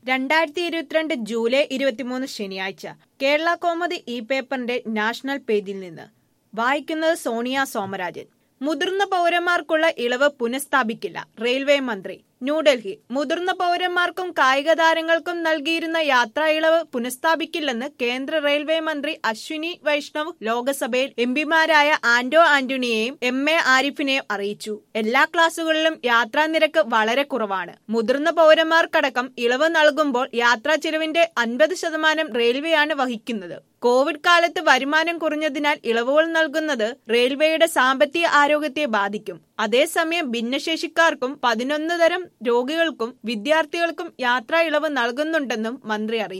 2022 July 23 ശനിയാഴ്ച കേരള കൗമുദി ഈ പേപ്പറിന്റെ നാഷണൽ പേജിൽ നിന്ന് വായിക്കുന്നത് സോണിയ സോമരാജൻ. മുതിർന്ന പൗരന്മാർക്കുള്ള ഇളവ് പുനഃസ്ഥാപിക്കില്ല, റെയിൽവേ മന്ത്രി. ന്യൂഡൽഹി. മുതിർന്ന പൗരന്മാർക്കും കായിക താരങ്ങൾക്കും നൽകിയിരുന്ന യാത്രാ ഇളവ് പുനഃസ്ഥാപിക്കില്ലെന്ന് കേന്ദ്ര റെയിൽവേ മന്ത്രി അശ്വിനി വൈഷ്ണവ് ലോക്സഭയിൽ എംപിമാരായ ആന്റോ ആന്റണിയെയും എം.എ. ആരിഫിനെയും അറിയിച്ചു. എല്ലാ ക്ലാസുകളിലും യാത്രാ നിരക്ക് വളരെ കുറവാണ്. മുതിർന്ന പൗരന്മാർക്കടക്കം ഇളവ് നൽകുമ്പോൾ യാത്രാ ചെലവിന്റെ 50% റെയിൽവേയാണ് വഹിക്കുന്നത്. കോവിഡ് കാലത്ത് വരുമാനം കുറഞ്ഞതിനാൽ ഇളവുകൾ നൽകുന്നത് റെയിൽവേയുടെ സാമ്പത്തിക ആരോഗ്യത്തെ ബാധിക്കും. അതേസമയം ഭിന്നശേഷിക്കാർക്കും 11 തരം രോഗികൾക്കും വിദ്യാർത്ഥികൾക്കും യാത്രാ ഇളവ് നൽകുന്നുണ്ടെന്നും മന്ത്രി അറിയിച്ചു.